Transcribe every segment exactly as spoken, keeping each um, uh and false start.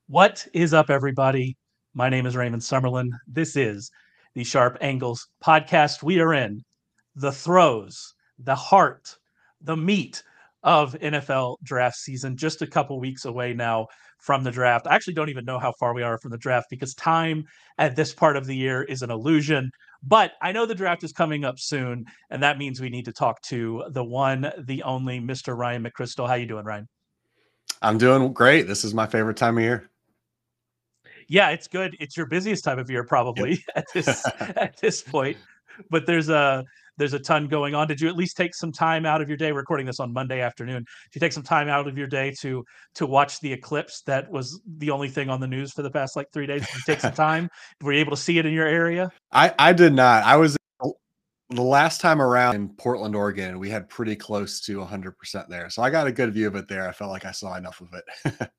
What is up, everybody? My name is Raymond Summerlin. This is the Sharp Angles podcast. We are in the throes, the heart, the meat of N F L draft season, just a couple weeks away now from the draft. I actually don't even know how far we are from the draft because time at this part of the year is an illusion. But I know the draft is coming up soon, and that means we need to talk to the one, the only Mister Ryan McChrystal. How you doing, Ryan? I'm doing great. This is my favorite time of year. Yeah, it's good. It's your busiest time of year Yep. probably at this at this point. But there's a there's a ton going on. Did you at least take some time out of your day? We're recording this on Monday afternoon. Did you take some time out of your day to to watch the eclipse? That was the only thing on the news for the past like three days. Did you take some time? Were you able to see it in your area? I I did not. I was the last time around in Portland, Oregon. We had pretty close to one hundred percent there, so I got a good view of it there. I felt like I saw enough of it.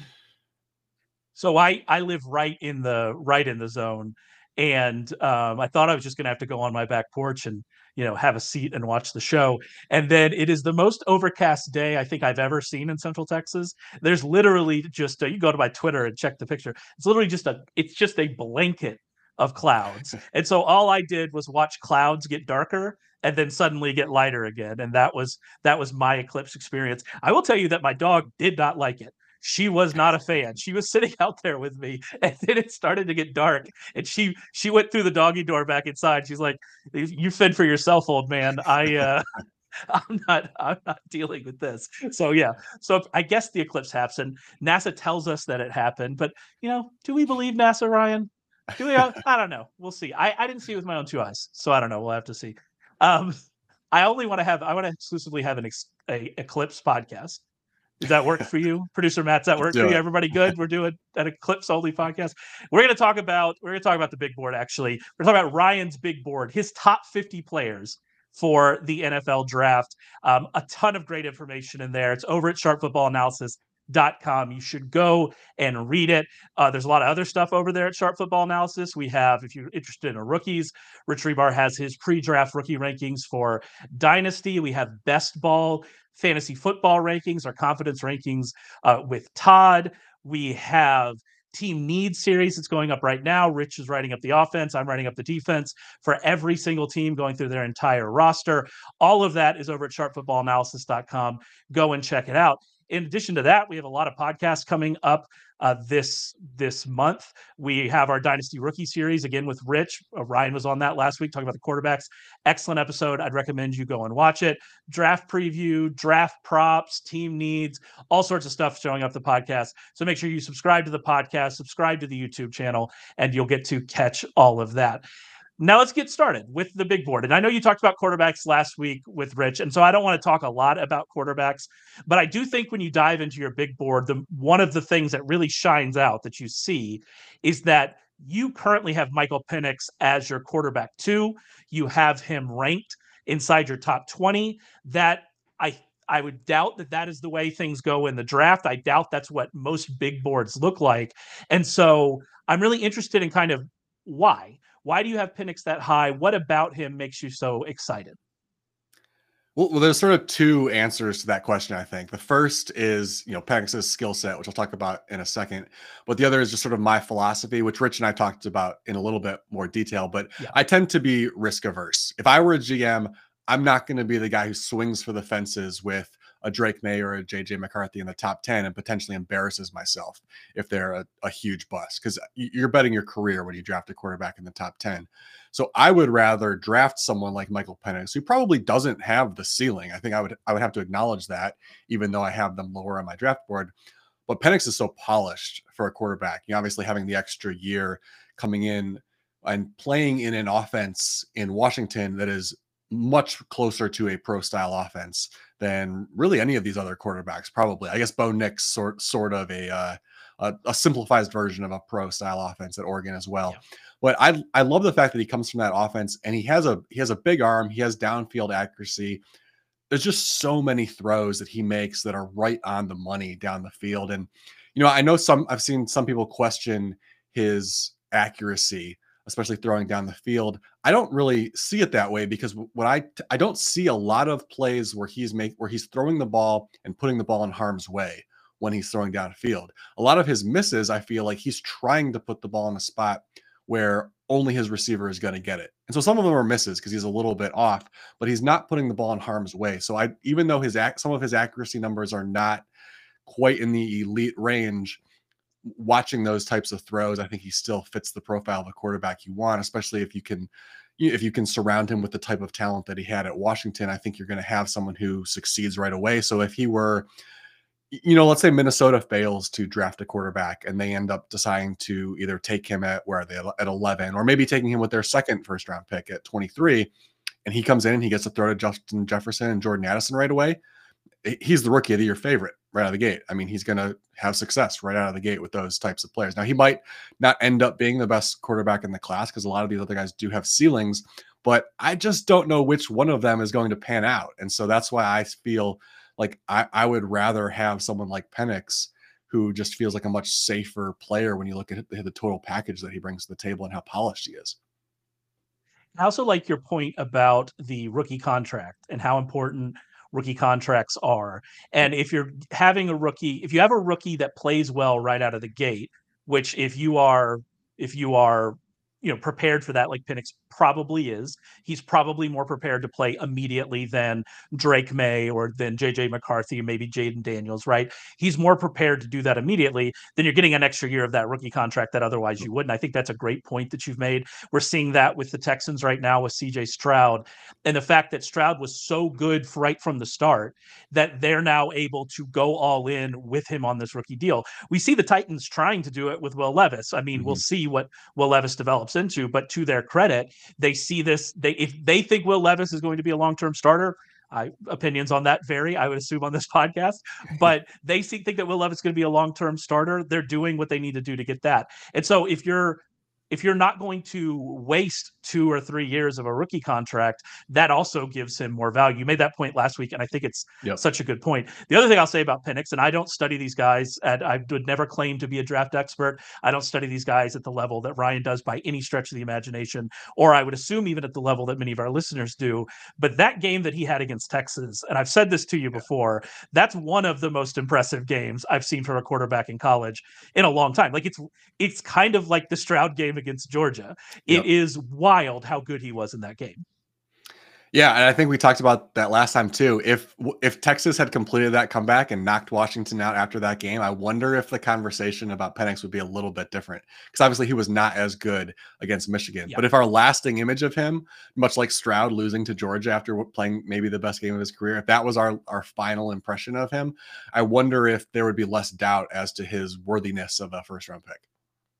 So I I live right in the right in the zone, and um, I thought I was just going to have to go on my back porch and you know have a seat and watch the show. And then it is the most overcast day I think I've ever seen in Central Texas. There's literally just a, you go to my Twitter and check the picture. It's literally just a it's just a blanket of clouds. And so all I did was watch clouds get darker and then suddenly get lighter again. And that was that was my eclipse experience. I will tell you that my dog did not like it. She was not a fan. She was sitting out there with me, and then it started to get dark, and she she went through the doggy door back inside. She's like, "You fend for yourself, old man. I uh, I'm not I'm not dealing with this." So yeah, so I guess the eclipse happened. NASA tells us that it happened, but you know, do we believe NASA, Ryan? Do we? I don't know. We'll see. I I didn't see it with my own two eyes, so I don't know. We'll have to see. Um, I only want to have I want to exclusively have an ex, a eclipse podcast. Does that work for you, producer Matt? Does that Let's work for do you? it. Everybody good? We're doing an Eclipse only podcast. We're going to talk about we're going to talk about the big board. Actually, we're talking about Ryan's big board, his top fifty players for the N F L draft. Um, a ton of great information in there. It's over at sharp football analysis dot com. You should go and read it. Uh, there's a lot of other stuff over there at Sharp Football Analysis. We have, if you're interested in rookies, Rich Rebar has his pre-draft rookie rankings for Dynasty. We have Best Ball fantasy football rankings, our confidence rankings uh, with Todd. We have team needs series that's going up right now. Rich is writing up the offense. I'm writing up the defense for every single team going through their entire roster. All of that is over at sharp football analysis dot com. Go and check it out. In addition to that, we have a lot of podcasts coming up uh, this this month. We have our Dynasty Rookie Series again with Rich. Uh, Ryan was on that last week talking about the quarterbacks. Excellent episode. I'd recommend you go and watch it. Draft preview, draft props, team needs, all sorts of stuff showing up the podcast. So make sure you subscribe to the podcast, subscribe to the YouTube channel, and you'll get to catch all of that. Now let's get started with the big board. And I know you talked about quarterbacks last week with Rich, and so I don't want to talk a lot about quarterbacks, but I do think when you dive into your big board, the one of the things that really shines out that you see is that you currently have Michael Penix as your quarterback two. You have him ranked inside your top twenty. That I I would doubt that that is the way things go in the draft. I doubt that's what most big boards look like. And so I'm really interested in kind of why. Why do you have Penix that high? What about him makes you so excited? Well, well, there's sort of two answers to that question, I think. The first is, you know, Penix's skill set, which I'll talk about in a second. But the other is just sort of my philosophy, which Rich and I talked about in a little bit more detail. But Yeah. I tend to be risk averse. If I were a G M, I'm not going to be the guy who swings for the fences with a Drake May or a J J McCarthy in the top ten and potentially embarrasses myself if they're a, a huge bust, because you're betting your career when you draft a quarterback in the top ten. So I would rather draft someone like Michael Penix, who probably doesn't have the ceiling. I think I would I would have to acknowledge that, even though I have them lower on my draft board. But Penix is so polished for a quarterback. You know, obviously having the extra year coming in and playing in an offense in Washington that is much closer to a pro style offense than really any of these other quarterbacks. Probably, I guess Bo Nix sort sort of a uh, a, a simplified version of a pro style offense at Oregon as well. Yeah. But I I love the fact that he comes from that offense and he has a he has a big arm. He has downfield accuracy. There's just so many throws that he makes that are right on the money down the field. And you know, I know some I've seen some people question his accuracy, especially throwing down the field. I don't really see it that way, because what I I don't see a lot of plays where he's make where he's throwing the ball and putting the ball in harm's way. when he's throwing downfield. A lot of his misses, I feel like he's trying to put the ball in a spot where only his receiver is going to get it. And so some of them are misses because he's a little bit off, but he's not putting the ball in harm's way. So I, even though his act, some of his accuracy numbers are not quite in the elite range, watching those types of throws, I think he still fits the profile of a quarterback you want, especially if you can, if you can surround him with the type of talent that he had at Washington. I think you're going to have someone who succeeds right away. So if he were, you know, let's say Minnesota fails to draft a quarterback and they end up deciding to either take him at where are they at eleven, or maybe taking him with their second first round pick at twenty-three, and he comes in and he gets to throw to Justin Jefferson and Jordan Addison right away, he's the rookie of the year favorite right out of the gate. I mean, he's going to have success right out of the gate with those types of players. Now, he might not end up being the best quarterback in the class because a lot of these other guys do have ceilings, but I just don't know which one of them is going to pan out. And so that's why I feel like I, I would rather have someone like Penix, who just feels like a much safer player when you look at the, the total package that he brings to the table and how polished he is. I also like your point about the rookie contract and how important rookie contracts are. And if you're having a rookie, if you have a rookie that plays well right out of the gate, which if you are, if you are, you know, prepared for that, like Penix probably is, he's probably more prepared to play immediately than Drake May or than J J McCarthy or maybe Jaden Daniels, right? He's more prepared to do that immediately. Then you're getting an extra year of that rookie contract that otherwise you wouldn't. I think that's a great point that you've made. We're seeing that with the Texans right now with C J Stroud, and the fact that Stroud was so good right from the start that they're now able to go all in with him on this rookie deal. We see the Titans trying to do it with Will Levis. I mean, mm-hmm. We'll see what Will Levis develops into, but to their credit, they see this. They if they think Will Levis is going to be a long-term starter, I, opinions on that vary, I would assume, on this podcast, but they see, think that Will Levis is going to be a long-term starter. They're doing what they need to do to get that. And so if you're if you're not going to waste two or three years of a rookie contract, that also gives him more value. You made that point last week, and I think it's yep. such a good point. The other thing I'll say about Penix, and I don't study these guys, and I would never claim to be a draft expert. I don't study these guys at the level that Ryan does by any stretch of the imagination, or I would assume even at the level that many of our listeners do. But that game that he had against Texas, and I've said this to you yeah. before, that's one of the most impressive games I've seen from a quarterback in college in a long time. Like it's it's kind of like the Stroud game against Georgia. It yep. is wild how good he was in that game. Yeah, and I think we talked about that last time too. If if Texas had completed that comeback and knocked Washington out after that game, I wonder if the conversation about Penix would be a little bit different, because obviously he was not as good against Michigan. Yep. But if our lasting image of him, much like Stroud losing to Georgia after playing maybe the best game of his career, if that was our, our final impression of him, I wonder if there would be less doubt as to his worthiness of a first round pick.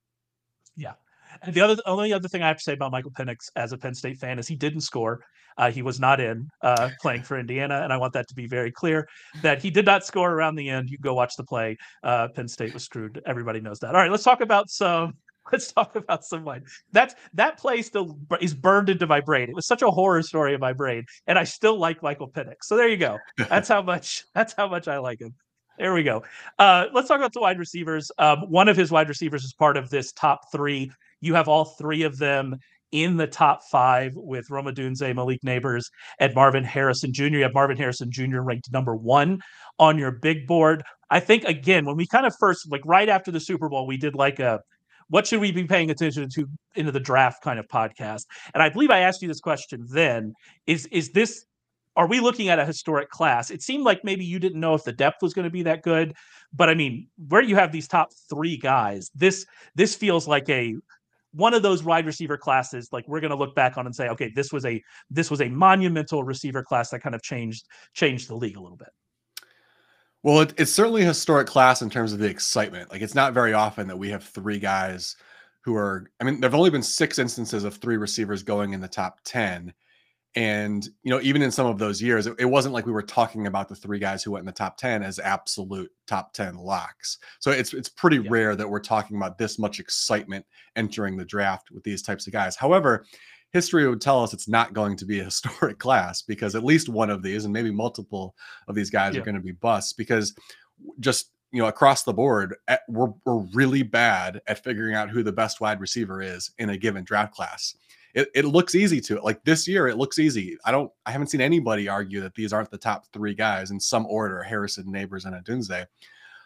Yeah. And the other, only other thing I have to say about Michael Penix as a Penn State fan is he didn't score. Uh, he was not in uh, playing for Indiana, and I want that to be very clear that he did not score around the end. You go watch the play. Uh, Penn State was screwed. Everybody knows that. All right, let's talk about some. Let's talk about some wine. That's that play still is burned into my brain. It was such a horror story in my brain, and I still like Michael Penix. So there you go. That's how much. That's how much I like him. There we go. Uh, let's talk about the wide receivers. Um, one of his wide receivers is part of this top three. You have all three of them in the top five with Rome Odunze, Malik Neighbors, and Marvin Harrison Junior You have Marvin Harrison Junior ranked number one on your big board. I think, again, when we kind of first, like right after the Super Bowl, we did like a, what should we be paying attention to into the draft kind of podcast? And I believe I asked you this question then. Is, is this, are we looking at a historic class? It seemed like maybe you didn't know if the depth was going to be that good, but I mean, where you have these top three guys, this, this feels like a, one of those wide receiver classes, like we're going to look back on and say, okay, this was a this was a monumental receiver class that kind of changed changed the league a little bit. Well, it, it's certainly a historic class in terms of the excitement. Like, it's not very often that we have three guys who are, I mean, there've only been six instances of three receivers going in the top ten. And, you know, even in some of those years, it, it wasn't like we were talking about the three guys who went in the top ten as absolute top ten locks. So it's it's pretty yeah. rare that we're talking about this much excitement entering the draft with these types of guys. However, history would tell us it's not going to be a historic class, because at least one of these, and maybe multiple of these guys, yeah. are going to be busts, because just, you know, across the board, we're, we're really bad at figuring out who the best wide receiver is in a given draft class. It, it looks easy to it. Like this year, it looks easy. I don't, I haven't seen anybody argue that these aren't the top three guys in some order: Harrison, Neighbors, and Odunze.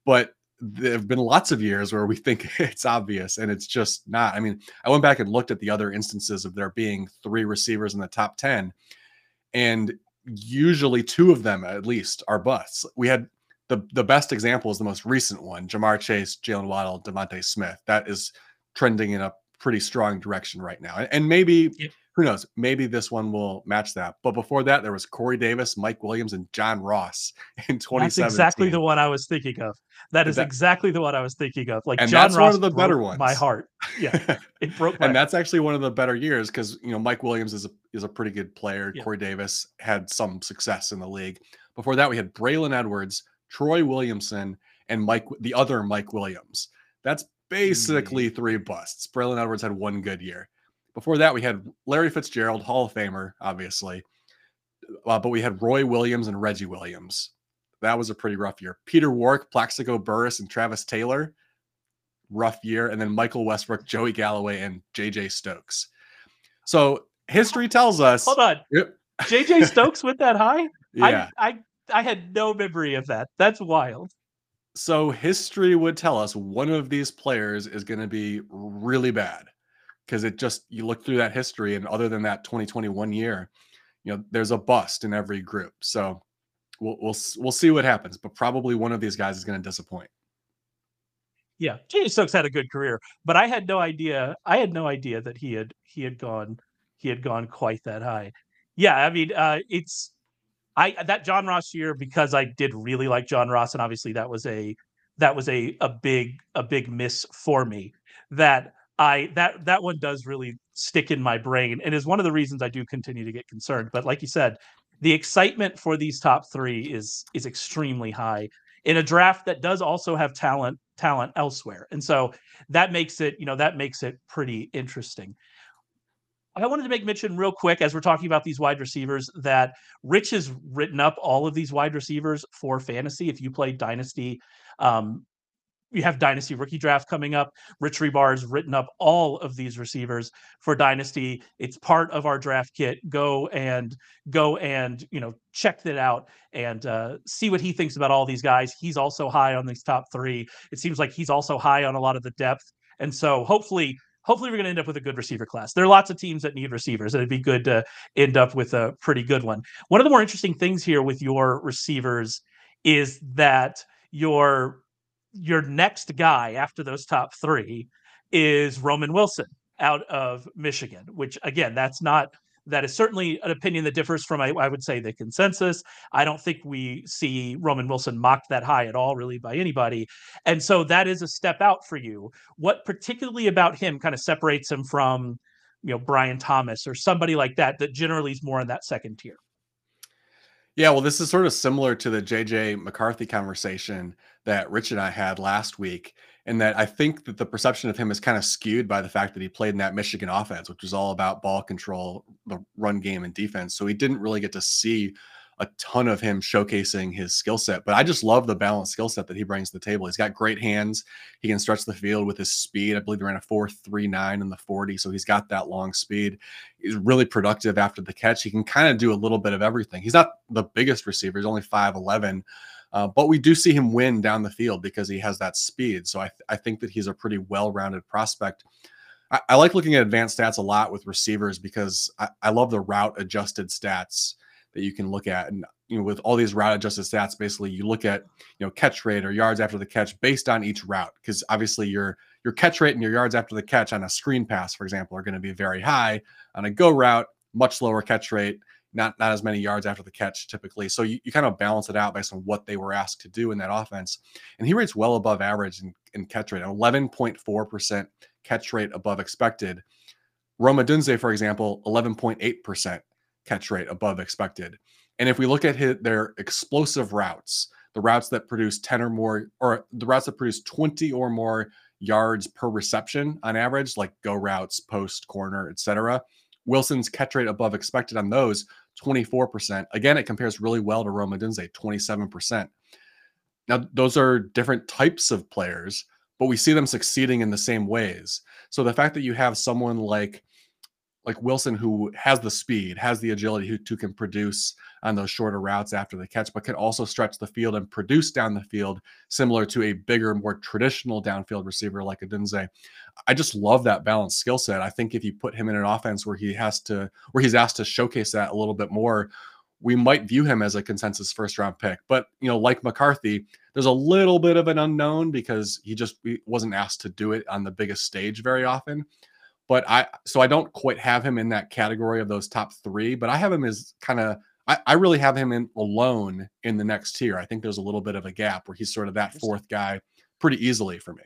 but there have been lots of years where we think it's obvious and it's just not. I mean, I went back and looked at the other instances of there being three receivers in the top ten, and usually two of them at least are busts. We had the, the best example is the most recent one, Jamar Chase, Jalen Waddle, Devontae Smith. That is trending in a pretty strong direction right now. And maybe, Yep. who knows, maybe this one will match that. But before that, there was Corey Davis, Mike Williams, and John Ross in twenty seventeen. That's exactly the one I was thinking of. That is That- exactly the one I was thinking of. Like And John that's Ross one of the better broke ones. my heart. Yeah, it broke my And that's actually one of the better years because, you know, Mike Williams is a, is a pretty good player. Yeah. Corey Davis had some success in the league. Before that, we had Braylon Edwards, Troy Williamson, and Mike, the other Mike Williams. That's basically Mm. three busts. Braylon Edwards had one good year. Before that, we had Larry Fitzgerald, Hall of Famer, obviously. Uh, but we had Roy Williams and Reggie Williams. That was a pretty rough year. Peter Warrick, Plaxico Burress, and Travis Taylor. Rough year. And then Michael Westbrook, Joey Galloway, and J J Stokes. So history tells us. Hold on. Yep. J J Stokes went that high? Yeah. I, I I had no memory of that. That's wild. So history would tell us one of these players is going to be really bad because it just, you look through that history, and other than that twenty twenty-one year, you know, there's a bust in every group. So we'll we'll we'll see what happens, but probably one of these guys is going to disappoint. Yeah, J J Stokes had a good career, but I had no idea. I had no idea that he had he had gone he had gone quite that high. Yeah, I mean, uh, it's I that John Ross year, because I did really like John Ross, and obviously that was a that was a a big a big miss for me. That I that that one does really stick in my brain, and is one of the reasons I do continue to get concerned. But like you said, the excitement for these top three is is extremely high in a draft that does also have talent talent elsewhere, and so that makes it you know that makes it pretty interesting. I wanted to make mention real quick as we're talking about these wide receivers that Rich has written up all of these wide receivers for fantasy. If you play Dynasty, um, you have Dynasty Rookie Draft coming up. Rich Rebar has written up all of these receivers for Dynasty. It's part of our draft kit. Go and go and you know check that out and uh, see what he thinks about all these guys. He's also high on these top three. It seems like he's also high on a lot of the depth, and so hopefully. Hopefully, we're going to end up with a good receiver class. There are lots of teams that need receivers, and it'd be good to end up with a pretty good one. One of the more interesting things here with your receivers is that your your next guy after those top three is Roman Wilson out of Michigan, which again, that's not that is certainly an opinion that differs from, I, I would say, the consensus. I don't think we see Roman Wilson mocked that high at all, really, by anybody. And so that is a step out for you. What particularly about him kind of separates him from, you know, Brian Thomas or somebody like that, that generally is more in that second tier? Yeah, well, this is sort of similar to the J J McCarthy conversation that Rich and I had last week, in that I think that the perception of him is kind of skewed by the fact that he played in that Michigan offense, which was all about ball control, the run game, and defense. So he didn't really get to see a ton of him showcasing his skill set. But I just love the balanced skill set that he brings to the table. He's got great hands. He can stretch the field with his speed. I believe he ran a four three nine in the forty. So he's got that long speed. He's really productive after the catch. He can kind of do a little bit of everything. He's not the biggest receiver. He's only five eleven. Uh, but we do see him win down the field because he has that speed. So I, th- I think that he's a pretty well-rounded prospect. I, I like looking at advanced stats a lot with receivers because I, I love the route adjusted stats that you can look at. And, you know, with all these route adjusted stats, basically you look at, you know, catch rate or yards after the catch based on each route. Because obviously your, your catch rate and your yards after the catch on a screen pass, for example, are going to be very high. On a go route, much lower catch rate, not, not as many yards after the catch typically. So you, you kind of balance it out based on what they were asked to do in that offense. And he rates well above average in, in catch rate, eleven point four percent catch rate above expected. Rome Odunze, for example, eleven point eight percent catch rate above expected. And if we look at his, their explosive routes, the routes that produce ten or more, or the routes that produce twenty or more yards per reception on average, like go routes, post, corner, et cetera, Wilson's catch rate above expected on those, twenty-four percent. Again, it compares really well to Rome Odunze, twenty-seven percent. Now, those are different types of players, but we see them succeeding in the same ways. So the fact that you have someone like like Wilson, who has the speed, has the agility, who, who can produce on those shorter routes after the catch, but can also stretch the field and produce down the field, similar to a bigger, more traditional downfield receiver like Odunze. I just love that balanced skill set. I think if you put him in an offense where he has to, where he's asked to showcase that a little bit more, we might view him as a consensus first round pick. But, you know, like McCarthy, there's a little bit of an unknown because he just he wasn't asked to do it on the biggest stage very often. But I, so I don't quite have him in that category of those top three, but I have him as kind of, I, I really have him in alone in the next tier. I think there's a little bit of a gap where he's sort of that fourth guy pretty easily for me.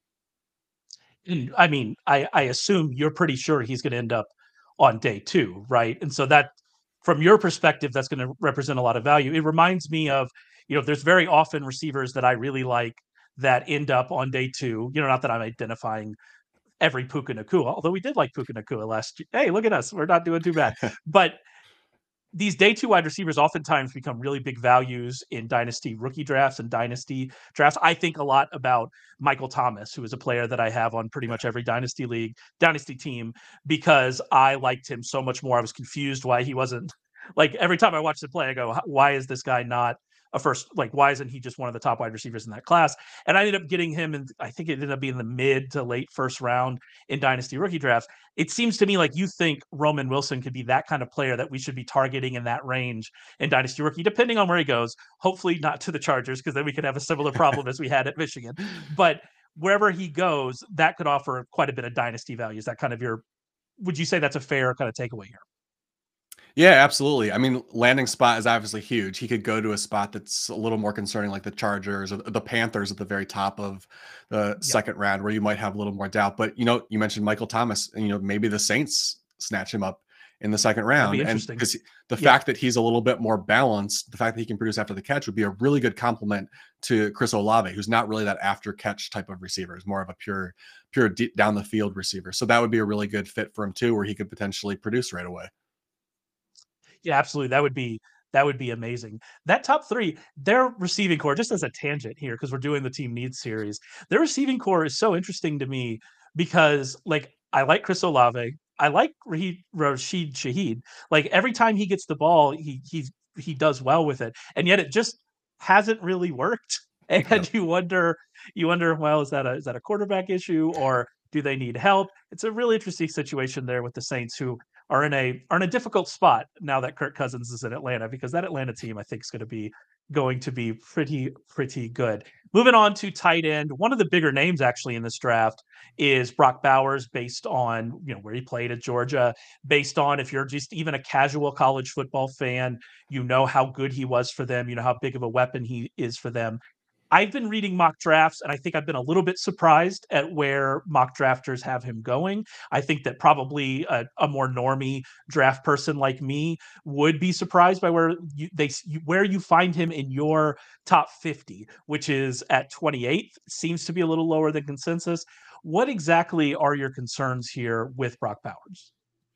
And I mean, I, I assume you're pretty sure he's going to end up on day two, right? And so that, from your perspective, that's going to represent a lot of value. It reminds me of, you know, there's very often receivers that I really like that end up on day two. You know, not that I'm identifying every Puka Nacua, although we did like Puka Nacua last year. Hey, look at us. We're not doing too bad. But these day two wide receivers oftentimes become really big values in dynasty rookie drafts and dynasty drafts. I think a lot about Michael Thomas, who is a player that I have on pretty much every dynasty league, dynasty team, because I liked him so much more. I was confused why he wasn't, like, every time I watch the play, I go, why is this guy not a first, like, why isn't he just one of the top wide receivers in that class? And I ended up getting him, and I think it ended up being the mid to late first round in dynasty rookie drafts. It seems to me like you think Roman Wilson could be that kind of player that we should be targeting in that range in dynasty rookie, depending on where he goes. Hopefully not to the Chargers, because then we could have a similar problem as we had at Michigan. But wherever he goes, that could offer quite a bit of dynasty value. Is that kind of your, would you say that's a fair kind of takeaway here? Yeah, absolutely. I mean, landing spot is obviously huge. He could go to a spot that's a little more concerning, like the Chargers or the Panthers at the very top of the Yeah. second round, where you might have a little more doubt. But, you know, you mentioned Michael Thomas, and, you know, maybe the Saints snatch him up in the second round. And because the yeah. fact that he's a little bit more balanced, the fact that he can produce after the catch would be a really good compliment to Chris Olave, who's not really that after catch type of receiver. He's more of a pure, pure deep down the field receiver. So that would be a really good fit for him too, where he could potentially produce right away. Yeah, absolutely. That would be that would be amazing. That top three, their receiving core, just as a tangent here, because we're doing the team needs series, their receiving core is so interesting to me because, like, I like Chris Olave, I like Raheed, Rashid Shaheed. Like, every time he gets the ball, he he's he does well with it, and yet it just hasn't really worked. And No. you wonder, you wonder, well, is that a is that a quarterback issue, or do they need help? It's a really interesting situation there with the Saints, who are in a are in a difficult spot now that Kirk Cousins is in Atlanta, because that Atlanta team, I think, is going to be going to be pretty pretty good. Moving on to tight end, one of the bigger names actually in this draft is Brock Bowers, based on, you know, where he played at Georgia, based on, if you're just even a casual college football fan, you know how good he was for them, you know how big of a weapon he is for them. I've been reading mock drafts, and I think I've been a little bit surprised at where mock drafters have him going. I think that probably a, a more normie draft person like me would be surprised by where you, they where you find him in your top fifty, which is at twenty-eighth. Seems to be a little lower than consensus. What exactly are your concerns here with Brock Bowers?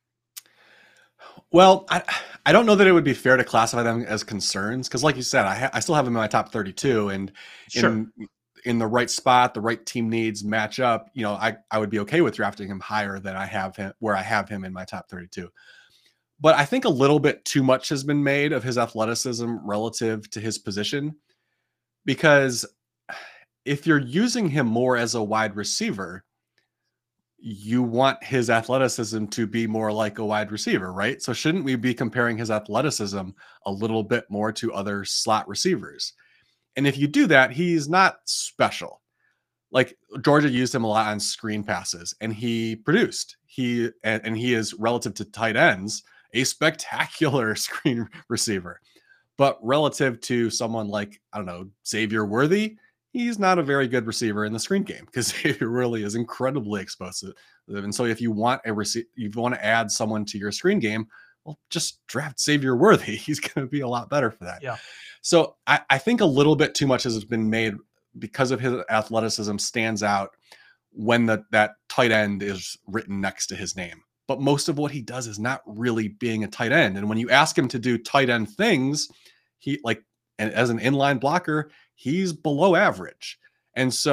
Well, I I don't know that it would be fair to classify them as concerns, because, like you said, I ha- I still have them in my top thirty-two, and Sure. in in the right spot, the right team needs match up. You know, I I would be okay with drafting him higher than I have him where I have him in my top thirty-two. But I think a little bit too much has been made of his athleticism relative to his position, because if you're using him more as a wide receiver, you want his athleticism to be more like a wide receiver, right? So shouldn't we be comparing his athleticism a little bit more to other slot receivers? And if you do that, he's not special. Like, Georgia used him a lot on screen passes, and he produced. He and, and he is, relative to tight ends, a spectacular screen receiver. But relative to someone like, I don't know, Xavier Worthy, he's not a very good receiver in the screen game, because Xavier really is incredibly explosive. And so if you want a receiver, you want to add someone to your screen game, well, just draft Xavier Worthy. He's going to be a lot better for that. Yeah. So I, I think a little bit too much has been made because of his athleticism stands out when the, that tight end is written next to his name. But most of what he does is not really being a tight end. And when you ask him to do tight end things, he like, and as an inline blocker, he's below average. And so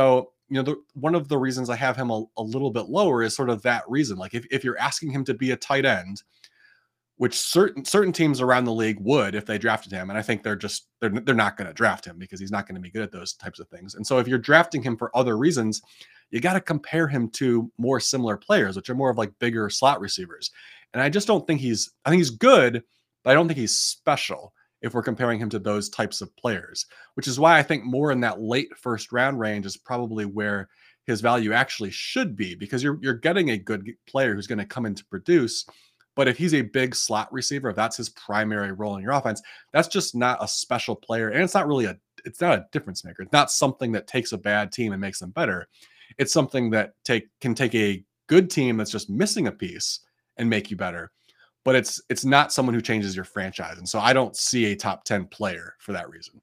you know, the, one of the reasons I have him a, a little bit lower is sort of that reason. Like if, if you're asking him to be a tight end, which certain certain teams around the league would if they drafted him, and I think they're just they're they're not going to draft him because he's not going to be good at those types of things. And so if you're drafting him for other reasons, you got to compare him to more similar players, which are more of like bigger slot receivers. And I just don't think he's I think he's good, but I don't think he's special if we're comparing him to those types of players, which is why I think more in that late first round range is probably where his value actually should be, because you're you're getting a good player who's going to come in to produce. But if he's a big slot receiver, if that's his primary role in your offense, that's just not a special player. And it's not really a, it's not a difference maker. It's not something that takes a bad team and makes them better. It's something that take can take a good team that's just missing a piece and make you better. But it's it's not someone who changes your franchise. And so I don't see a top ten player for that reason.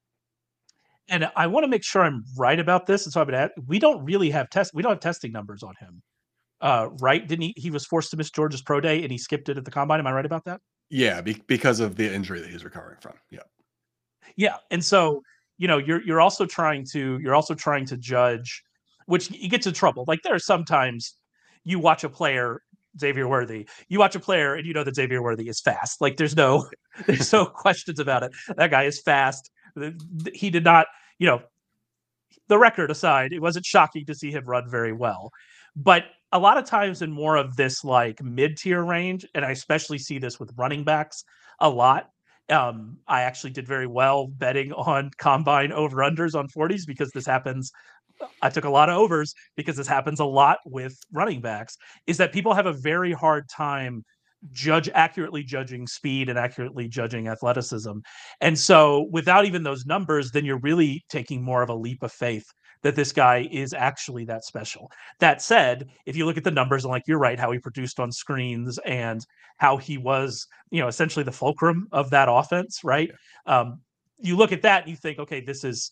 And I want to make sure I'm right about this. And so I'm going to add, we don't really have test. We don't have testing numbers on him. Uh, right? Didn't he? He was forced to miss Georgia's pro day, and he skipped it at the combine. Am I right about that? Yeah, be, because of the injury that he's recovering from. Yeah, yeah. And so, you know, you're you're also trying to you're also trying to judge, which you get to trouble. Like there are sometimes you watch a player, Xavier Worthy, you watch a player, and you know that Xavier Worthy is fast. Like there's no there's no questions about it. That guy is fast. He did not, you know, the record aside, it wasn't shocking to see him run very well, but a lot of times in more of this like mid-tier range, and I especially see this with running backs a lot. Um, I actually did very well betting on combine over-unders on forties because this happens. I took a lot of overs because this happens a lot with running backs, is that people have a very hard time judge accurately judging speed and accurately judging athleticism. And so without even those numbers, then you're really taking more of a leap of faith that this guy is actually that special. That said, if you look at the numbers and like you're right, how he produced on screens and how he was, you know, essentially the fulcrum of that offense, right? Yeah. Um, you look at that and you think, okay, this is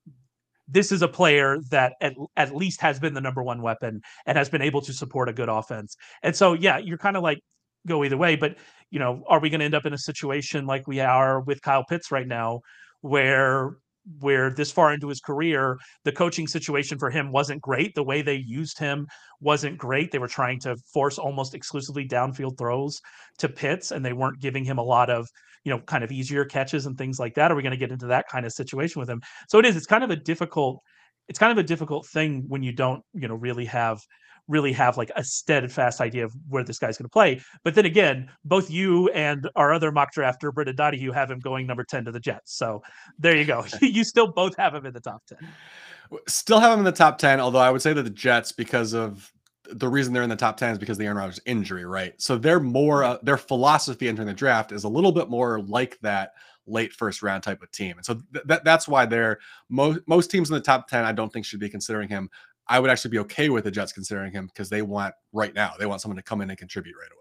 this is a player that at, at least has been the number one weapon and has been able to support a good offense. And so, yeah, you're kind of like go either way, but you know, are we going to end up in a situation like we are with Kyle Pitts right now, where where this far into his career, the coaching situation for him wasn't great. The way they used him wasn't great. They were trying to force almost exclusively downfield throws to Pitts, and they weren't giving him a lot of, you know, kind of easier catches and things like that. Are we going to get into that kind of situation with him? So it is, it's kind of a difficult, it's kind of a difficult thing when you don't, you know, really have really have like a steadfast idea of where this guy's going to play. But then again, both you and our other mock drafter, Brendan Donahue, have him going number ten to the Jets. So there you go. You still both have him in the top ten. Still have him in the top ten, although I would say that the Jets, because of the reason they're in the top ten is because of the Aaron Rodgers injury, right? So they're more, uh, their philosophy entering the draft is a little bit more like that late first round type of team. And so th- that, that's why they're, most, most teams in the top ten, I don't think should be considering him. I would actually be okay with the Jets considering him because they want right now, they want someone to come in and contribute right away.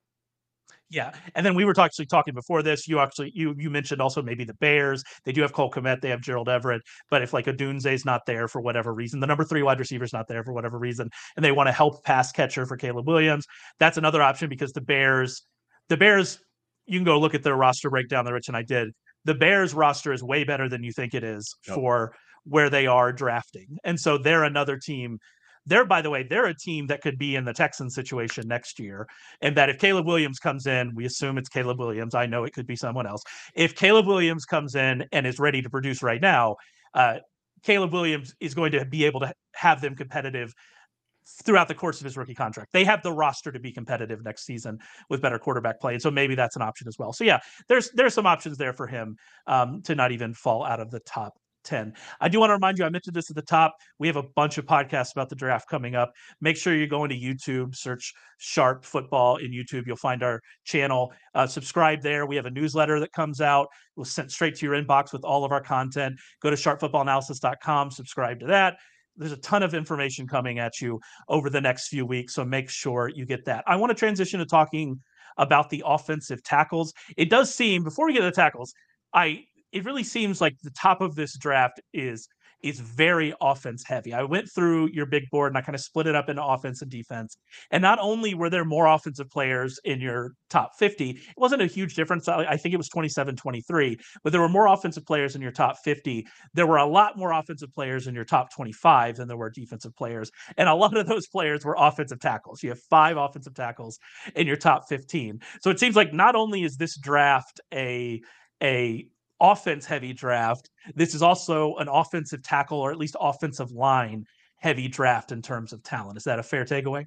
Yeah. And then we were actually talking before this. You actually you you mentioned also maybe the Bears. They do have Cole Kmet, they have Gerald Everett, but if like Odunze's not there for whatever reason, the number three wide receiver is not there for whatever reason, and they want to help pass catcher for Caleb Williams, that's another option because the Bears, the Bears, you can go look at their roster breakdown that Rich and I did. The Bears roster is way better than you think it is yep. for where they are drafting. And so they're another team. They're, by the way, they're a team that could be in the Texans situation next year. And that if Caleb Williams comes in, we assume it's Caleb Williams. I know it could be someone else. If Caleb Williams comes in and is ready to produce right now, uh, Caleb Williams is going to be able to have them competitive throughout the course of his rookie contract. They have the roster to be competitive next season with better quarterback play. And so maybe that's an option as well. So yeah, there's, there's some options there for him um, to not even fall out of the top ten. I do want to remind you, I mentioned this at the top. We have a bunch of podcasts about the draft coming up. Make sure you go into YouTube, search Sharp Football in YouTube. You'll find our channel. Uh, subscribe there. We have a newsletter that comes out. It was sent straight to your inbox with all of our content. Go to sharp football analysis dot com, subscribe to that. There's a ton of information coming at you over the next few weeks, so make sure you get that. I want to transition to talking about the offensive tackles. It does seem, before we get to the tackles, I it really seems like the top of this draft is is very offense heavy. I went through your big board and I kind of split it up into offense and defense. And not only were there more offensive players in your top fifty, it wasn't a huge difference. I, I think it was twenty-seven twenty-three, but there were more offensive players in your top fifty. There were a lot more offensive players in your top twenty-five than there were defensive players. And a lot of those players were offensive tackles. You have five offensive tackles in your top fifteen. So it seems like not only is this draft a, a offense heavy draft, this is also an offensive tackle or at least offensive line heavy draft in terms of talent. Is that a fair takeaway?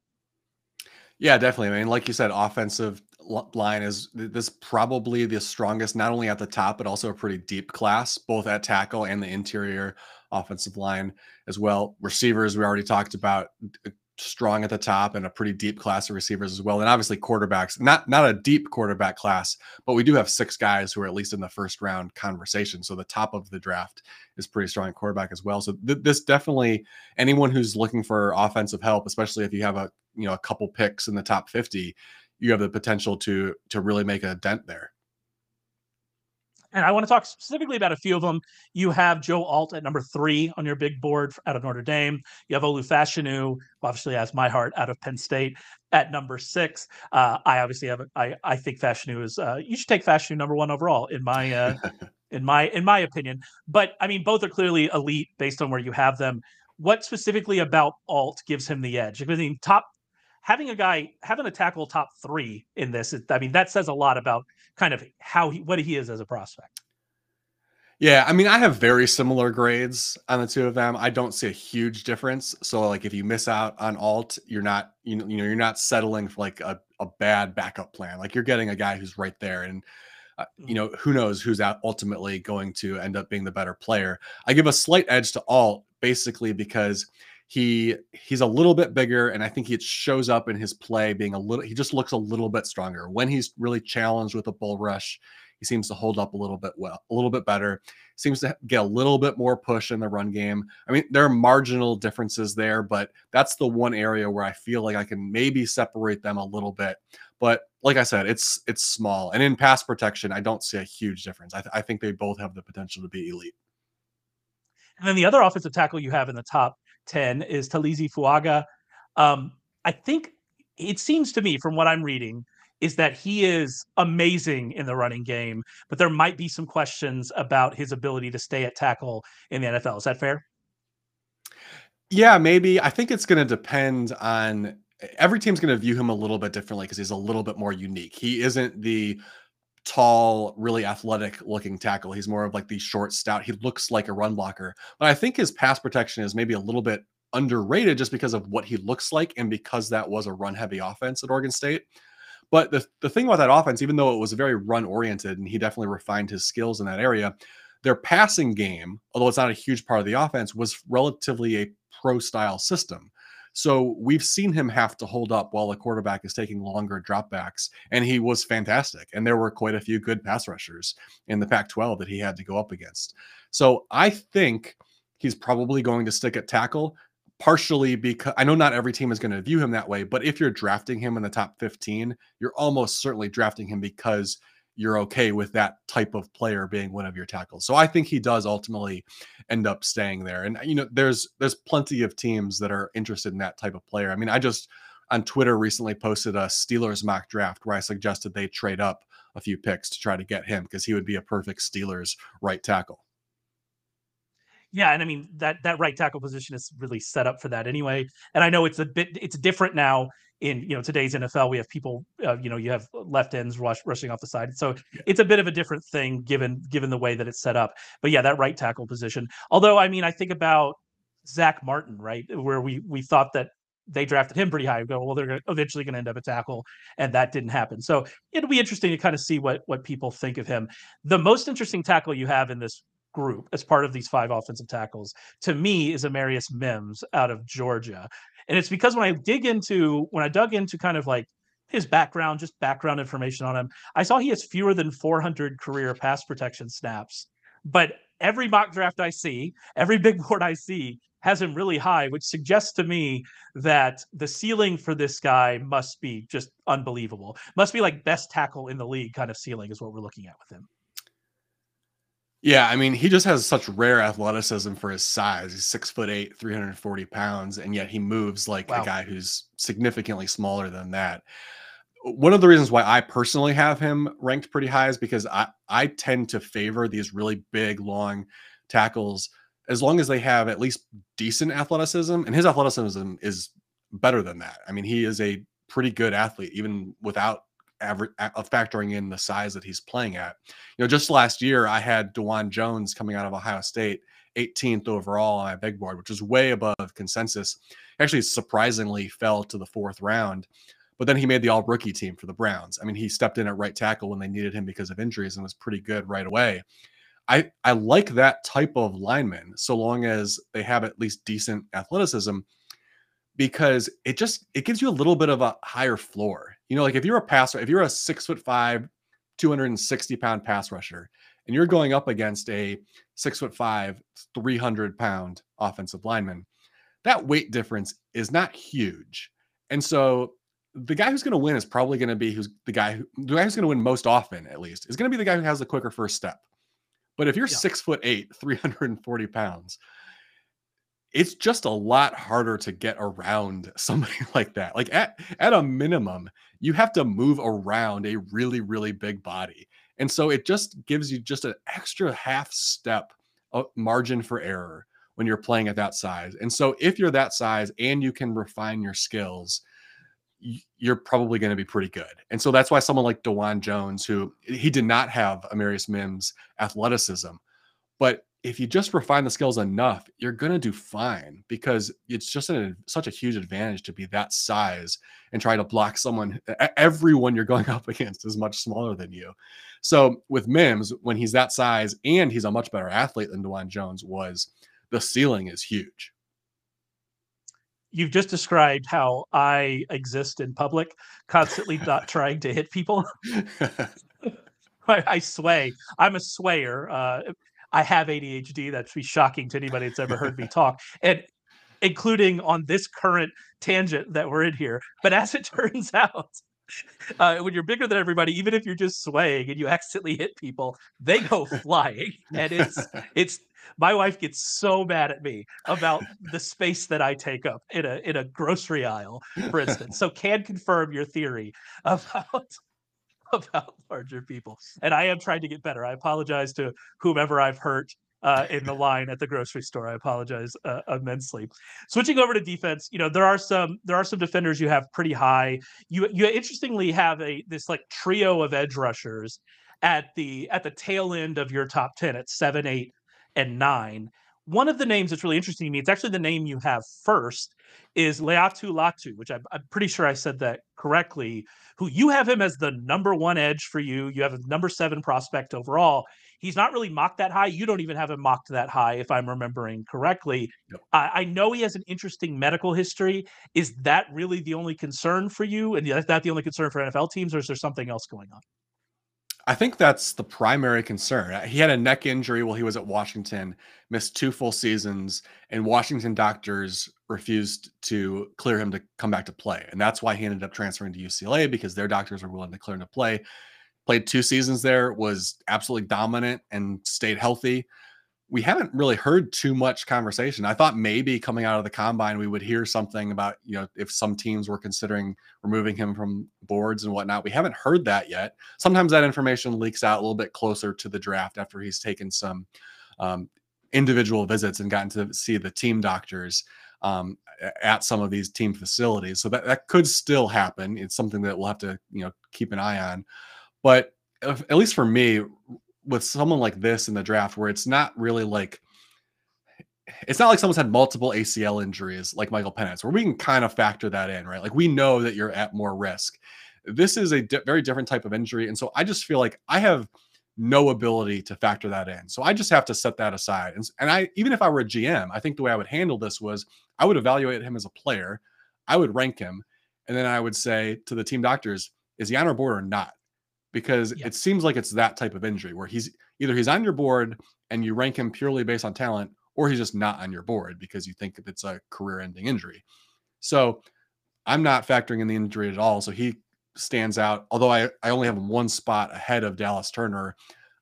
Yeah, definitely. I mean, like you said, offensive l- line is th- this probably the strongest, not only at the top, but also a pretty deep class, both at tackle and the interior offensive line as well. Receivers, we already talked about, uh, strong at the top and a pretty deep class of receivers as well. And obviously quarterbacks, not not a deep quarterback class, but we do have six guys who are at least in the first round conversation. So the top of the draft is pretty strong at quarterback as well. So th- this definitely, anyone who's looking for offensive help, especially if you have a you know a couple picks in the top fifty, you have the potential to to really make a dent there. And I want to talk specifically about a few of them. You have Joe Alt at number three on your big board out of Notre Dame. You have Olu Fashanu, who obviously has my heart, out of Penn State at number six. Uh, I obviously have. I I think Fashanu is. Uh, you should take Fashanu number one overall in my uh, in my in my opinion. But I mean, both are clearly elite based on where you have them. What specifically about Alt gives him the edge? I mean, top having a guy having a tackle top three in this. I mean, that says a lot about kind of how he what he is as a prospect. Yeah, I mean, I have very similar grades on the two of them. I don't see a huge difference. So, like, if you miss out on alt, you're not, you know, you know, you're not settling for like a, a bad backup plan. Like, you're getting a guy who's right there, and uh, you know, who knows who's out ultimately going to end up being the better player. I give a slight edge to alt basically because he he's a little bit bigger, and I think it shows up in his play being a little. He just looks a little bit stronger when he's really challenged with a bull rush. He seems to hold up a little bit well, a little bit better. Seems to get a little bit more push in the run game. I mean, there are marginal differences there, but that's the one area where I feel like I can maybe separate them a little bit. But like I said, it's it's small, and in pass protection, I don't see a huge difference. I, th- I think they both have the potential to be elite. And then the other offensive tackle you have in the top ten is Talizi Fuaga. Um, I think it seems to me from what I'm reading is that he is amazing in the running game, but there might be some questions about his ability to stay at tackle in the N F L. Is that fair? Yeah, maybe. I think it's going to depend on every team's going to view him a little bit differently because he's a little bit more unique. He isn't the tall, really athletic looking tackle. He's more of like the short, stout. He looks like a run blocker, but I think his pass protection is maybe a little bit underrated just because of what he looks like and because that was a run heavy offense at Oregon State. But the, the thing about that offense, even though it was very run oriented and he definitely refined his skills in that area, their passing game, although it's not a huge part of the offense, was relatively a pro style system. So we've seen him have to hold up while the quarterback is taking longer dropbacks, and he was fantastic. And there were quite a few good pass rushers in the Pac twelve that he had to go up against. So I think he's probably going to stick at tackle, partially because I know not every team is going to view him that way, but if you're drafting him in the top fifteen, you're almost certainly drafting him because you're okay with that type of player being one of your tackles. So I think he does ultimately end up staying there. And you know, there's there's plenty of teams that are interested in that type of player. I mean, I just on Twitter recently posted a Steelers mock draft where I suggested they trade up a few picks to try to get him because he would be a perfect Steelers right tackle. Yeah, and I mean that that right tackle position is really set up for that anyway. And I know it's a bit it's different now in you know today's N F L. We have people, uh, you know, you have left ends rush, rushing off the side, so Yeah. it's a bit of a different thing given given the way that it's set up. But yeah, that right tackle position. Although I mean, I think about Zach Martin, right, where we we thought that they drafted him pretty high. We go, well, they're gonna, eventually going to end up a tackle, and that didn't happen. So it'll be interesting to kind of see what what people think of him. The most interesting tackle you have in this group as part of these five offensive tackles to me is Amarius Mims out of Georgia. And it's because when I dig into when I dug into kind of like his background, just background information on him, I saw he has fewer than four hundred career pass protection snaps. But every mock draft I see, every big board I see has him really high, which suggests to me that the ceiling for this guy must be just unbelievable. Must be like best tackle in the league kind of ceiling is what we're looking at with him. Yeah, I mean, he just has such rare athleticism for his size. He's six foot eight, three hundred forty pounds, and yet he moves like a Wow. guy who's significantly smaller than that. One of the reasons why I personally have him ranked pretty high is because I, I tend to favor these really big, long tackles as long as they have at least decent athleticism. And his athleticism is better than that. I mean, he is a pretty good athlete, even without average, factoring in the size that he's playing at. You know, just last year, I had DeJuan Jones coming out of Ohio State, eighteenth overall on my big board, which is way above consensus. Actually, surprisingly fell to the fourth round. But then he made the all rookie team for the Browns. I mean, he stepped in at right tackle when they needed him because of injuries and was pretty good right away. I, I like that type of lineman so long as they have at least decent athleticism, because it just it gives you a little bit of a higher floor. You know, like if you're a passer, if you're a six foot five, two hundred sixty pound pass rusher, and you're going up against a six foot five, three hundred pound offensive lineman, that weight difference is not huge. And so the guy who's going to win is probably going to be who's the guy who the guy who's going to win most often, at least, is going to be the guy who has the quicker first step. But if you're Yeah. six foot eight, three hundred forty pounds, it's just a lot harder to get around somebody like that. Like at, at a minimum, you have to move around a really, really big body. And so it just gives you just an extra half step of margin for error when you're playing at that size. And so if you're that size and you can refine your skills, you're probably going to be pretty good. And so that's why someone like DeJuan Jones, who he did not have Amarius Mims athleticism, but if you just refine the skills enough, you're going to do fine, because it's just a, such a huge advantage to be that size and try to block someone. Everyone you're going up against is much smaller than you. So with Mims, when he's that size and he's a much better athlete than DeJuan Jones was, the ceiling is huge. You've just described how I exist in public, constantly not trying to hit people. I, I sway. I'm a swayer. Uh, I have A D H D. That should be shocking to anybody that's ever heard me talk, and including on this current tangent that we're in here. But as it turns out, uh, when you're bigger than everybody, even if you're just swaying and you accidentally hit people, they go flying, and it's it's. My wife gets so mad at me about the space that I take up in a in a grocery aisle, for instance. So can confirm your theory about about larger people. And I am trying to get better. I apologize to whomever I've hurt uh, in the line at the grocery store. I apologize uh, immensely. Switching over to defense, you know there are some there are some defenders you have pretty high. You you interestingly have a this like trio of edge rushers at the at the tail end of your top ten at seven, eight, and nine. One of the names that's really interesting to me, it's actually the name you have first, is Leatu Latu, which I'm, I'm pretty sure I said that correctly, who you have him as the number one edge for you. You have a number seven prospect overall. He's not really mocked that high. You don't even have him mocked that high, if I'm remembering correctly. Yep. I, I know he has an interesting medical history. Is that really the only concern for you? And is that the only concern for N F L teams, or is there something else going on? I think that's the primary concern. He had a neck injury while he was at Washington, missed two full seasons, and Washington doctors refused to clear him to come back to play. And that's why he ended up transferring to U C L A, because their doctors were willing to clear him to play. Played two seasons there, was absolutely dominant and stayed healthy. We haven't really heard too much conversation. I thought maybe coming out of the combine, we would hear something about, you know, if some teams were considering removing him from boards and whatnot. We haven't heard that yet. Sometimes that information leaks out a little bit closer to the draft after he's taken some um, individual visits and gotten to see the team doctors um, at some of these team facilities. So that, that could still happen. It's something that we'll have to, you know, keep an eye on. But if, at least for me, with someone like this in the draft, where it's not really like, it's not like someone's had multiple A C L injuries like Michael Penix, where we can kind of factor that in, right? Like we know that you're at more risk. This is a di- very different type of injury. And so I just feel like I have no ability to factor that in. So I just have to set that aside. And, and I, even if I were a G M, I think the way I would handle this was I would evaluate him as a player. I would rank him. And then I would say to the team doctors, is he on our board or not? Because Yeah. it seems like it's that type of injury where he's either he's on your board and you rank him purely based on talent, or he's just not on your board because you think it's a career-ending injury. So I'm not factoring in the injury at all. So he stands out. Although I, I only have one spot ahead of Dallas Turner,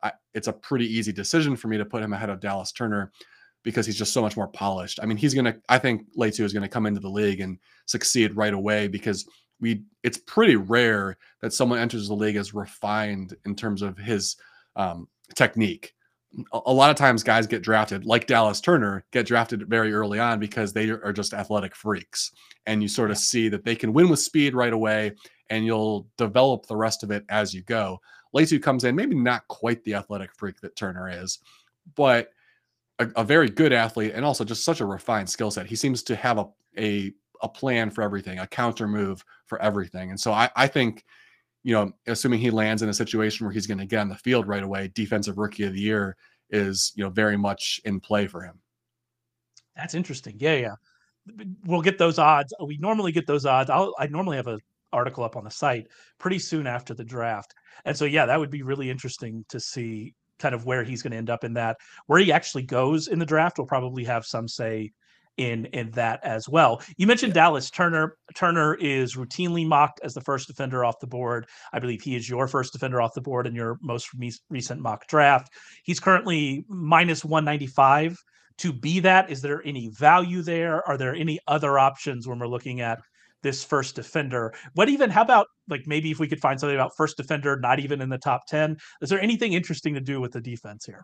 I, it's a pretty easy decision for me to put him ahead of Dallas Turner because he's just so much more polished. I mean, he's going to, I think Letu is going to come into the league and succeed right away because we, it's pretty rare that someone enters the league as refined in terms of his um, technique. A, a lot of times guys get drafted like Dallas Turner get drafted very early on because they are just athletic freaks. And you sort of Yeah. see that they can win with speed right away and you'll develop the rest of it as you go. Letu comes in, maybe not quite the athletic freak that Turner is, but A, a very good athlete and also just such a refined skill set. He seems to have a, a, a plan for everything, a counter move for everything. And so I, I think, you know, assuming he lands in a situation where he's going to get on the field right away, defensive rookie of the year is, you know, very much in play for him. That's interesting. Yeah, yeah. We'll get those odds. We normally get those odds. I'll, I normally have an article up on the site pretty soon after the draft. And so, yeah, that would be really interesting to see kind of where he's going to end up in that. Where he actually goes in the draft will probably have some say in in that as well. You mentioned Yeah. Dallas Turner. Turner is routinely mocked as the first defender off the board. I believe he is your first defender off the board in your most me- recent mock draft. He's currently minus one ninety-five to be that. Is there any value there? Are there any other options when we're looking at this first defender? What even, how about like maybe if we could find something about first defender, not even in the top ten? Is there anything interesting to do with the defense here?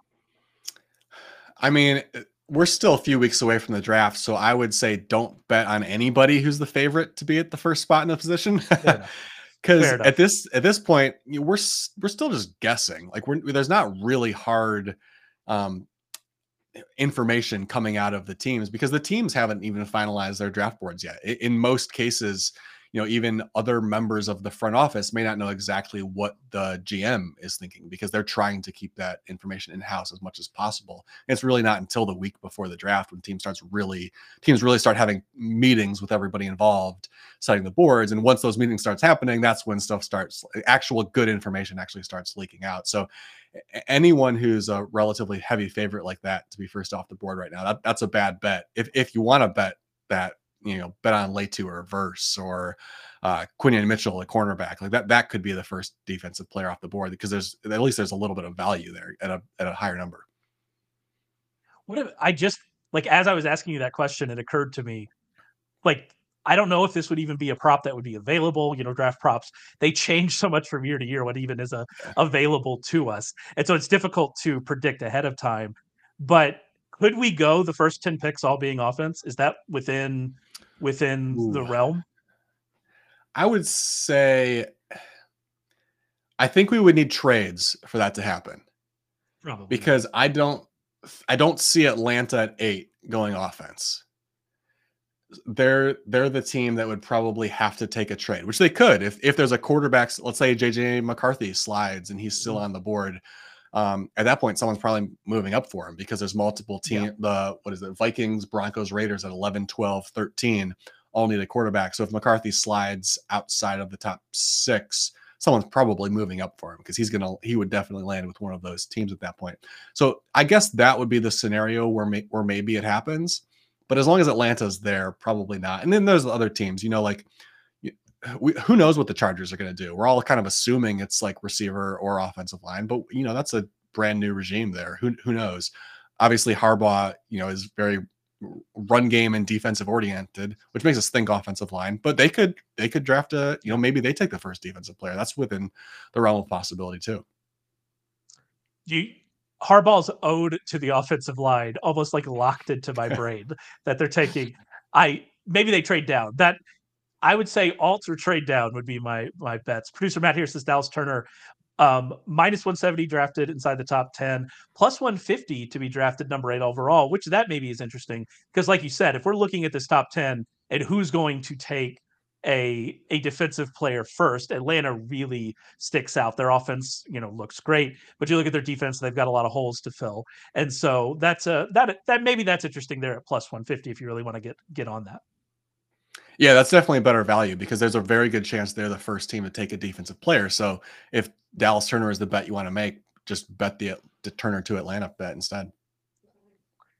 I mean, we're still a few weeks away from the draft, so I would say don't bet on anybody who's the favorite to be at the first spot in the position. Because at this at this point, you know, we're we're still just guessing. Like we're there's not really hard um, information coming out of the teams because the teams haven't even finalized their draft boards yet. In most cases, you know, even other members of the front office may not know exactly what the G M is thinking because they're trying to keep that information in-house as much as possible. And it's really not until the week before the draft when team starts really teams really start having meetings with everybody involved, setting the boards. And once those meetings starts happening, that's when stuff starts, actual good information actually starts leaking out. So anyone who's a relatively heavy favorite like that to be first off the board right now, that, that's a bad bet. If if you want to bet that, you know, bet on Letu or Verse or uh, Quinion Mitchell, a cornerback, like that, that could be the first defensive player off the board because there's at least there's a little bit of value there at a at a higher number. What if I just like as I was asking you that question, it occurred to me, like I don't know if this would even be a prop that would be available. You know, draft props, they change so much from year to year what even is a, Yeah. available to us. And so it's difficult to predict ahead of time. But could we go the first ten picks all being offense? Is that within within Ooh. the realm? I would say I think we would need trades for that to happen. Probably. Because I don't I don't see Atlanta at eight going offense. They're they're the team that would probably have to take a trade, which they could if if there's a quarterback. Let's say J J McCarthy slides and he's still Mhm. on the board. Um, at that point, someone's probably moving up for him because there's multiple team. Yeah. The what is it? Vikings, Broncos, Raiders at eleven, twelve, thirteen all need a quarterback. So if McCarthy slides outside of the top six, someone's probably moving up for him because he's gonna he would definitely land with one of those teams at that point. So I guess that would be the scenario where may, where maybe it happens. But as long as Atlanta's there, probably not. And then there's other teams, you know, like we, who knows what the Chargers are going to do. We're all kind of assuming it's like receiver or offensive line, but you know, that's a brand new regime there. Who who knows? Obviously Harbaugh, you know, is very run game and defensive oriented, which makes us think offensive line, but they could they could draft a, you know, maybe they take the first defensive player. That's within the realm of possibility too. You Harbaugh's ode to the offensive line almost like locked into my brain that they're taking. I maybe they trade down. That I would say alt or trade down would be my my bets. Producer Matt here says Dallas Turner um, minus one seventy drafted inside the top ten, plus one fifty to be drafted number eight overall, which that maybe is interesting because, like you said, if we're looking at this top ten and who's going to take a a defensive player first, Atlanta really sticks out. Their offense, you know, looks great, but you look at their defense, they've got a lot of holes to fill, and so that's a that that maybe that's interesting there at plus one fifty if you really want to get get on that. Yeah, that's definitely a better value because there's a very good chance they're the first team to take a defensive player. So if Dallas Turner is the bet you want to make, just bet the, the Turner to Atlanta bet instead.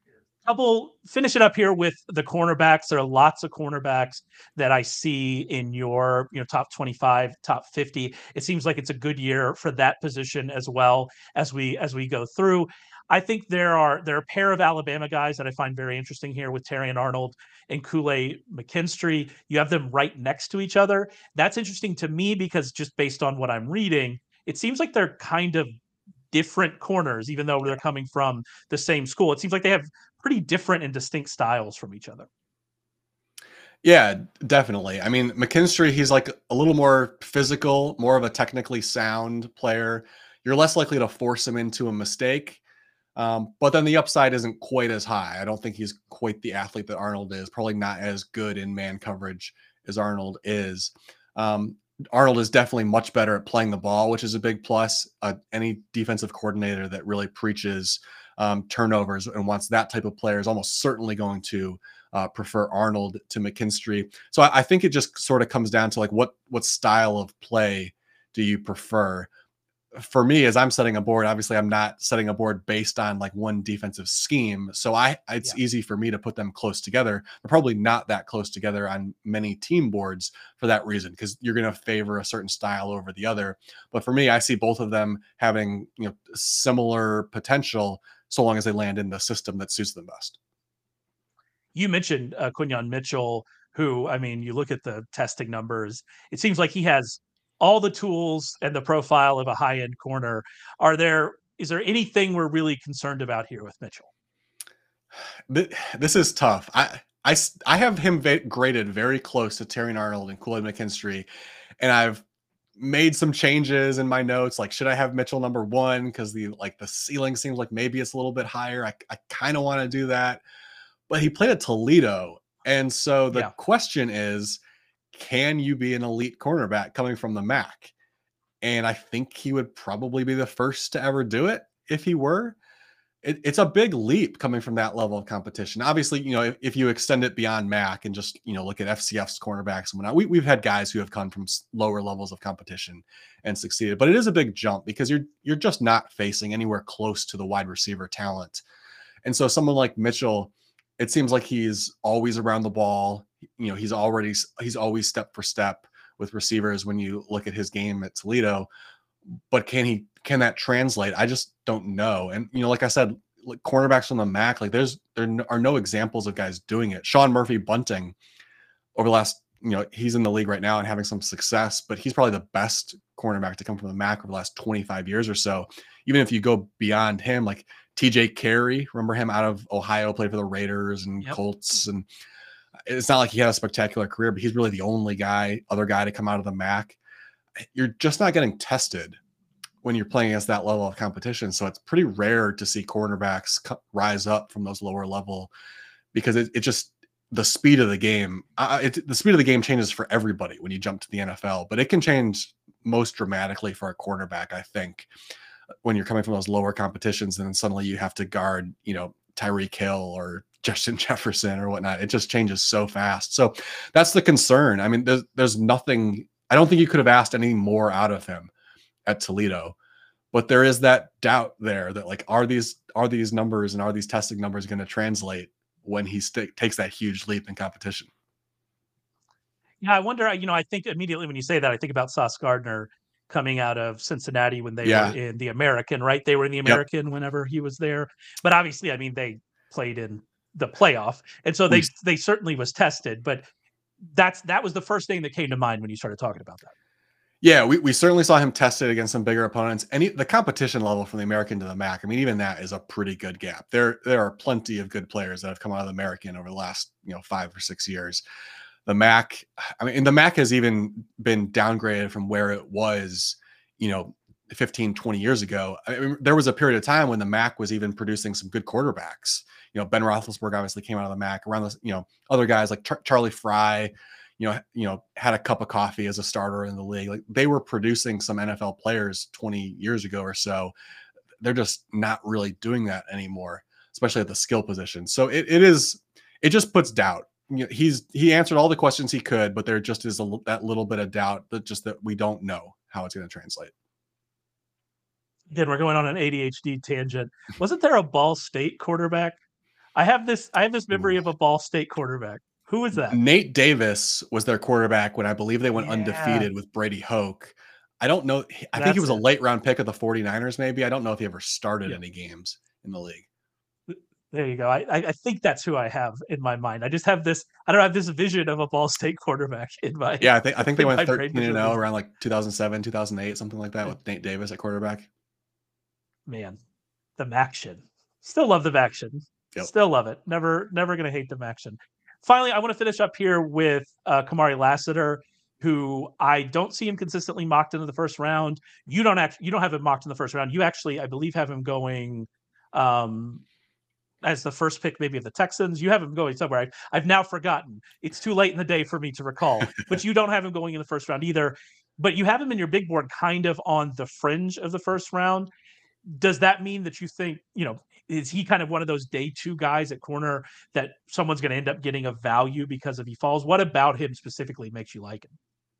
couple finish it up here with the cornerbacks. There are lots of cornerbacks that I see in your you know top twenty-five, top fifty. It seems like it's a good year for that position as well as we as we go through. I think there are there are a pair of Alabama guys that I find very interesting here with Terrion Arnold and Kool-Aid McKinstry. You have them right next to each other. That's interesting to me because just based on what I'm reading, it seems like they're kind of different corners, even though they're coming from the same school. It seems like they have pretty different and distinct styles from each other. Yeah, definitely. I mean, McKinstry, he's like a little more physical, more of a technically sound player. You're less likely to force him into a mistake. Um, but then the upside isn't quite as high. I don't think he's quite the athlete that Arnold is, probably not as good in man coverage as Arnold is. Um, Arnold is definitely much better at playing the ball, which is a big plus. Uh, any defensive coordinator that really preaches um, turnovers and wants that type of player is almost certainly going to uh, prefer Arnold to McKinstry. So I, I think it just sort of comes down to like what what style of play do you prefer? For me, as I'm setting a board, obviously I'm not setting a board based on like one defensive scheme. So I, it's yeah. easy for me to put them close together. They're probably not that close together on many team boards for that reason, because you're going to favor a certain style over the other. But for me, I see both of them having, you know, similar potential so long as they land in the system that suits them best. You mentioned uh, Quinyon Mitchell, who, I mean, you look at the testing numbers, it seems like he has all the tools and the profile of a high-end corner. Are there is there anything we're really concerned about here with Mitchell? This is tough. I I, I have him graded very close to Terrion Arnold and Kool-Aid McKinstry, and I've made some changes in my notes. Like, should I have Mitchell number one? Because the like the ceiling seems like maybe it's a little bit higher. I, I kind of want to do that, but he played at Toledo, and so the yeah. question is, can you be an elite cornerback coming from the M A C? And I think he would probably be the first to ever do it if he were. It, it's a big leap coming from that level of competition. Obviously, you know, if, if you extend it beyond M A C and just, you know, look at F C F's cornerbacks and whatnot, we, we've had guys who have come from lower levels of competition and succeeded. But it is a big jump because you're you're just not facing anywhere close to the wide receiver talent. And so someone like Mitchell, it seems like he's always around the ball. You know, he's already he's always step for step with receivers when you look at his game at Toledo. But can he can that translate? I just don't know. And you know, like I said, like cornerbacks from the M A C, like there's there are no examples of guys doing it. Sean Murphy Bunting over the last, you know, he's in the league right now and having some success, but he's probably the best cornerback to come from the M A C over the last twenty-five years or so. Even if you go beyond him, like T J Carey, remember him out of Ohio, played for the Raiders and yep. Colts, and it's not like he had a spectacular career, but he's really the only guy, other guy to come out of the M A C. You're just not getting tested when you're playing against that level of competition. So it's pretty rare to see cornerbacks rise up from those lower level because it, it just, the speed of the game, uh, it, the speed of the game changes for everybody when you jump to the N F L, but it can change most dramatically for a cornerback, I think, when you're coming from those lower competitions and then suddenly you have to guard, you know, Tyreek Hill or Justin Jefferson or whatnot. It just changes so fast. So that's the concern. I mean, there's, there's nothing, I don't think you could have asked any more out of him at Toledo, but there is that doubt there that like, are these, are these numbers and are these testing numbers going to translate when he st- takes that huge leap in competition? Yeah. I wonder, you know, I think immediately when you say that, I think about Sauce Gardner coming out of Cincinnati when they yeah. were in the American, right? They were in the American yep. whenever he was there, but obviously, I mean, they played in the playoff. And so they, they certainly was tested, but that's, that was the first thing that came to mind when you started talking about that. Yeah, we, we certainly saw him tested against some bigger opponents. And he, the competition level from the American to the M A C, I mean, even that is a pretty good gap. There, there are plenty of good players that have come out of the American over the last, you know, five or six years. The M A C, I mean, and the M A C has even been downgraded from where it was, you know, fifteen, twenty years ago. I mean, there was a period of time when the M A C was even producing some good quarterbacks. You know, Ben Roethlisberger obviously came out of the M A C. Around the, you know, other guys like Char- Charlie Fry, you know, you know, had a cup of coffee as a starter in the league. Like they were producing some N F L players twenty years ago or so. They're just not really doing that anymore, especially at the skill position. So it, it is, it just puts doubt. You know, he's, he answered all the questions he could, but there just is a, that little bit of doubt that just that we don't know how it's going to translate. Again, we're going on an A D H D tangent. Wasn't there a Ball State quarterback? I have this. I have this memory of a Ball State quarterback. Who was that? Nate Davis was their quarterback when I believe they went Yeah, undefeated with Brady Hoke. I don't know. I think he that's was a it. late round pick of the 49ers, maybe. I don't know if he ever started Yeah, any games in the league. there you go. I, I I think that's who I have in my mind. I just have this. I don't have this vision of a Ball State quarterback in my Yeah, I think I think they in went my brain for thirteen and some oh reason. around like two thousand seven, two thousand eight, something like that Yeah, with Nate Davis at quarterback. man, the action. Still love the action. Yep. Still love it. Never never gonna hate the action. Finally, I want to finish up here with uh, Kamari Lassiter, who I don't see him consistently mocked into the first round. You don't actually you don't have him mocked in the first round. You actually, I believe, have him going um, as the first pick, maybe of the Texans. You have him going somewhere. I, I've now forgotten. It's too late in the day for me to recall. But you don't have him going in the first round either. But you have him in your big board, kind of on the fringe of the first round. Does that mean that you think, you know, is he kind of one of those day two guys at corner that someone's going to end up getting a value because if he falls? What about him specifically makes you like him?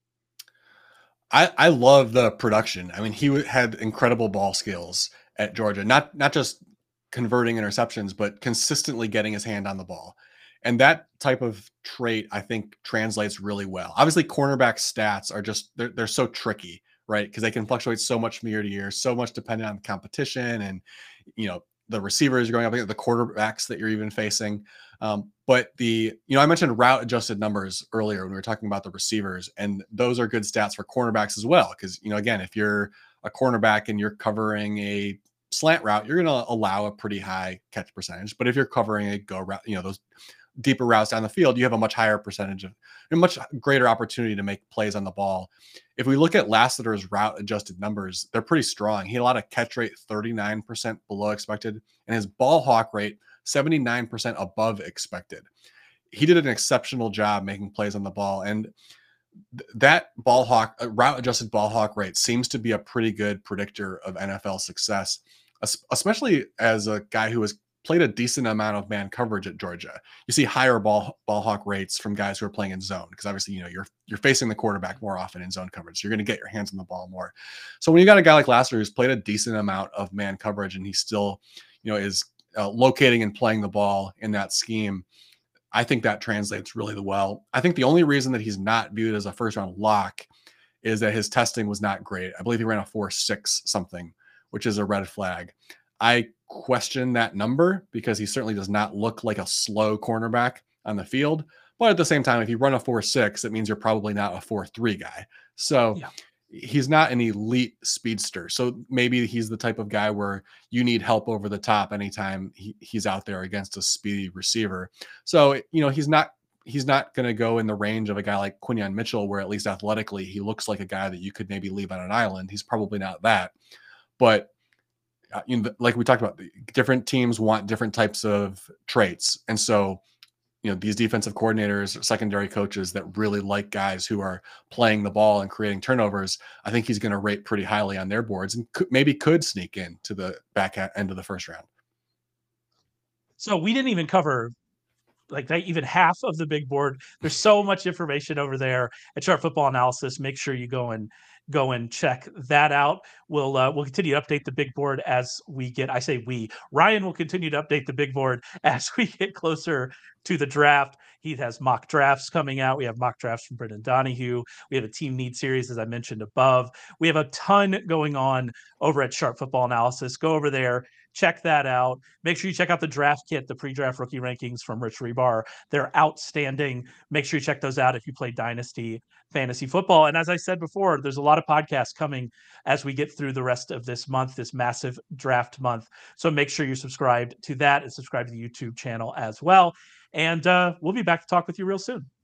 I, I love the production. I mean, he had incredible ball skills at Georgia, not not just converting interceptions, but consistently getting his hand on the ball. And that type of trait, I think, translates really well. Obviously, cornerback stats are just they're they're so tricky, right? Because they can fluctuate so much from year to year, so much dependent on competition and you know the receivers you're going up against, the quarterbacks that you're even facing. Um, but the, you know, I mentioned route adjusted numbers earlier when we were talking about the receivers, and those are good stats for cornerbacks as well. Cause, you know, again, if you're a cornerback and you're covering a slant route, you're going to allow a pretty high catch percentage. But if you're covering a go route, you know, those deeper routes down the field, you have a much higher percentage of a much greater opportunity to make plays on the ball. If we look at Lassiter's route adjusted numbers, they're pretty strong. He had a lot of catch rate, thirty-nine percent below expected, and his ball hawk rate, seventy-nine percent above expected. He did an exceptional job making plays on the ball. And th- that ball hawk, uh, route adjusted ball hawk rate seems to be a pretty good predictor of N F L success, especially as a guy who has played a decent amount of man coverage at Georgia. You see higher ball ball hawk rates from guys who are playing in zone because obviously, you know, you're you're facing the quarterback more often in zone coverage. So you're going to get your hands on the ball more. So when you got a guy like Lassiter who's played a decent amount of man coverage and he still, you know, is uh, locating and playing the ball in that scheme, I think that translates really well. I think the only reason that he's not viewed as a first round lock is that his testing was not great. I believe he ran a four six something, which is a red flag. I question that number because he certainly does not look like a slow cornerback on the field. But at the same time, if you run a four six, it means you're probably not a four three guy. So Yeah. he's not an elite speedster. So maybe he's the type of guy where you need help over the top anytime he, he's out there against a speedy receiver. So, you know, he's not he's not going to go in the range of a guy like Quinyon Mitchell, where at least athletically he looks like a guy that you could maybe leave on an island. He's probably not that. But uh, you know, like we talked about, different teams want different types of traits. And so, you know, these defensive coordinators, secondary coaches that really like guys who are playing the ball and creating turnovers, I think he's going to rate pretty highly on their boards and could, maybe could sneak in to the back end of the first round. So we didn't even cover like that, even half of the big board. There's so much information over there at Sharp Football Analysis. Make sure you go and go and check that out. We'll uh, we'll continue to update the big board as we get. I say we. Ryan will continue to update the big board as we get closer to the draft. He has mock drafts coming out. We have mock drafts from Brendan Donahue. We have a team need series, as I mentioned above. We have a ton going on over at Sharp Football Analysis. Go over there. Check that out. Make sure you check out the draft kit, the pre-draft rookie rankings from Rich Rebar. They're outstanding. Make sure you check those out if you play Dynasty Fantasy Football. And as I said before, there's a lot of podcasts coming as we get through the rest of this month, this massive draft month. So make sure you're subscribed to that and subscribe to the YouTube channel as well. And uh, we'll be back to talk with you real soon.